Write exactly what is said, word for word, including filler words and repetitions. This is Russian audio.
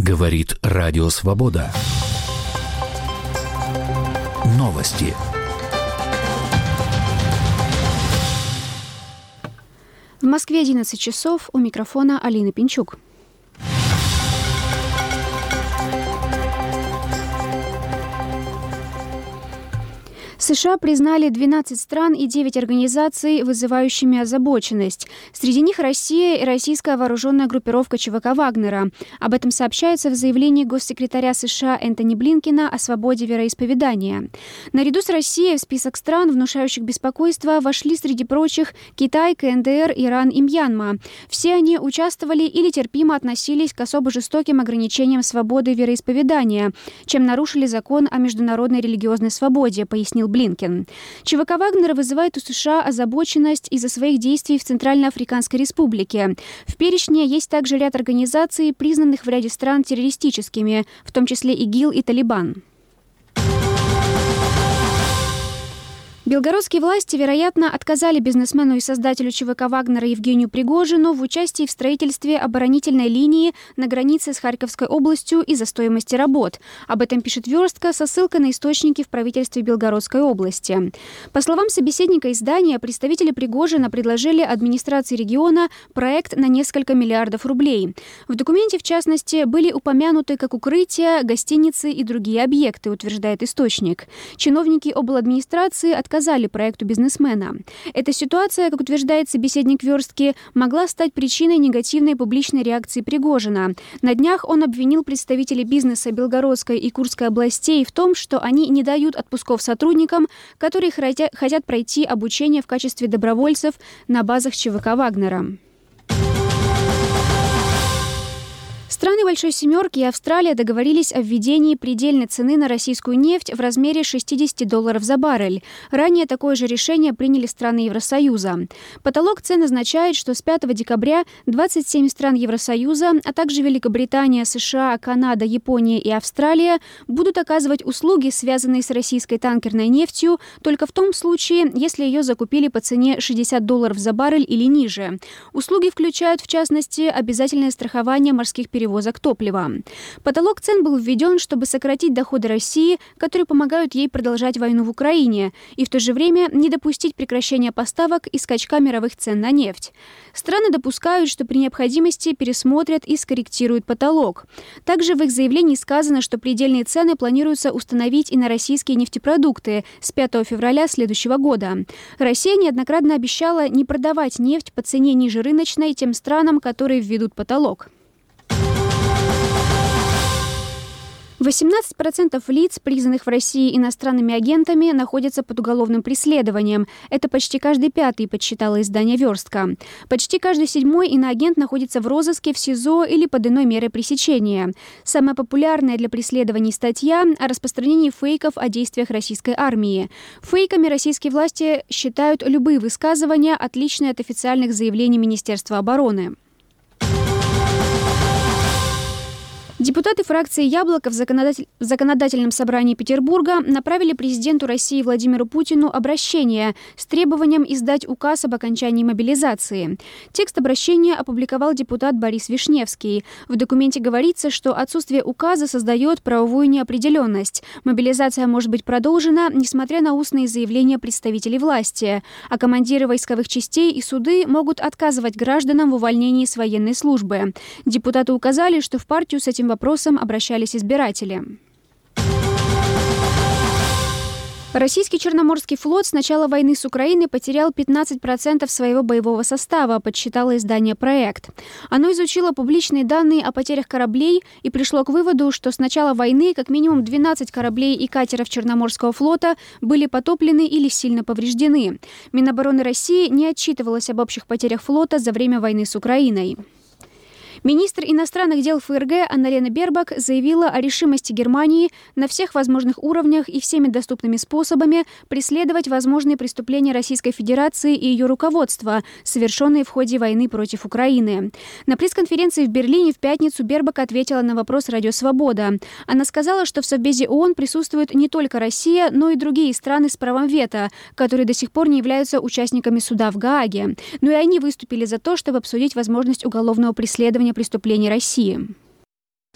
Говорит Радио Свобода. Новости. В Москве одиннадцать часов, у микрофона Алина Пинчук. США признали двенадцать стран и девять организаций, вызывающими озабоченность. Среди них Россия и российская вооруженная группировка ЧВК «Вагнера». Об этом сообщается в заявлении госсекретаря США Энтони Блинкена о свободе вероисповедания. Наряду с Россией в список стран, внушающих беспокойство, вошли среди прочих Китай, КНДР, Иран и Мьянма. Все они участвовали или терпимо относились к особо жестоким ограничениям свободы вероисповедания, чем нарушили закон о международной религиозной свободе, пояснил Блинкен. Блинкен. ЧВК «Вагнера» вызывает у США озабоченность из-за своих действий в Центральноафриканской Республике. В перечне есть также ряд организаций, признанных в ряде стран террористическими, в том числе ИГИЛ и Талибан. Белгородские власти, вероятно, отказали бизнесмену и создателю ЧВК «Вагнера» Евгению Пригожину в участии в строительстве оборонительной линии на границе с Харьковской областью из-за стоимости работ. Об этом пишет «Верстка» со ссылкой на источники в правительстве Белгородской области. По словам собеседника издания, представители Пригожина предложили администрации региона проект на несколько миллиардов рублей. В документе, в частности, были упомянуты как укрытия, гостиницы и другие объекты, утверждает источник. Чиновники обладминистрации отказали Отказали проекту бизнесмена. Эта ситуация, как утверждает собеседник Верстки, могла стать причиной негативной публичной реакции Пригожина. На днях он обвинил представителей бизнеса Белгородской и Курской областей в том, что они не дают отпусков сотрудникам, которые хотят пройти обучение в качестве добровольцев на базах ЧВК «Вагнера». Страны Большой Семерки и Австралия договорились о введении предельной цены на российскую нефть в размере шестьдесят долларов за баррель. Ранее такое же решение приняли страны Евросоюза. Потолок цен означает, что с пятого декабря двадцать семь стран Евросоюза, а также Великобритания, США, Канада, Япония и Австралия будут оказывать услуги, связанные с российской танкерной нефтью, только в том случае, если ее закупили по цене шестьдесят долларов за баррель или ниже. Услуги включают, в частности, обязательное страхование морских перевозок топлива. Потолок цен был введен, чтобы сократить доходы России, которые помогают ей продолжать войну в Украине, и в то же время не допустить прекращения поставок и скачка мировых цен на нефть. Страны допускают, что при необходимости пересмотрят и скорректируют потолок. Также в их заявлении сказано, что предельные цены планируется установить и на российские нефтепродукты с пятого февраля следующего года. Россия неоднократно обещала не продавать нефть по цене ниже рыночной тем странам, которые введут потолок. восемнадцать процентов лиц, признанных в России иностранными агентами, находятся под уголовным преследованием. Это почти каждый пятый, подсчитало издание «Верстка». Почти каждый седьмой иноагент находится в розыске, в СИЗО или под иной мерой пресечения. Самая популярная для преследований статья о распространении фейков о действиях российской армии. Фейками российские власти считают любые высказывания, отличные от официальных заявлений Министерства обороны. Депутаты фракции «Яблоко» в, законодатель... в законодательном собрании Петербурга направили президенту России Владимиру Путину обращение с требованием издать указ об окончании мобилизации. Текст обращения опубликовал депутат Борис Вишневский. В документе говорится, что отсутствие указа создает правовую неопределенность. Мобилизация может быть продолжена, несмотря на устные заявления представителей власти. А командиры войсковых частей и суды могут отказывать гражданам в увольнении с военной службы. Депутаты указали, что в партию с этим вопросом обращались избиратели. Российский Черноморский флот с начала войны с Украиной потерял пятнадцать процентов своего боевого состава, подсчитало издание «Проект». Оно изучило публичные данные о потерях кораблей и пришло к выводу, что с начала войны как минимум двенадцать кораблей и катеров Черноморского флота были потоплены или сильно повреждены. Минобороны России не отчитывалось об общих потерях флота за время войны с Украиной. Министр иностранных дел ФРГ Анна-Лена Бербак заявила о решимости Германии на всех возможных уровнях и всеми доступными способами преследовать возможные преступления Российской Федерации и ее руководства, совершенные в ходе войны против Украины. На пресс-конференции в Берлине в пятницу Бербак ответила на вопрос «Радио Свобода». Она сказала, что в Совбезе ООН присутствует не только Россия, но и другие страны с правом вето, которые до сих пор не являются участниками суда в Гааге. Но и они выступили за то, чтобы обсудить возможность уголовного преследования преступлений России.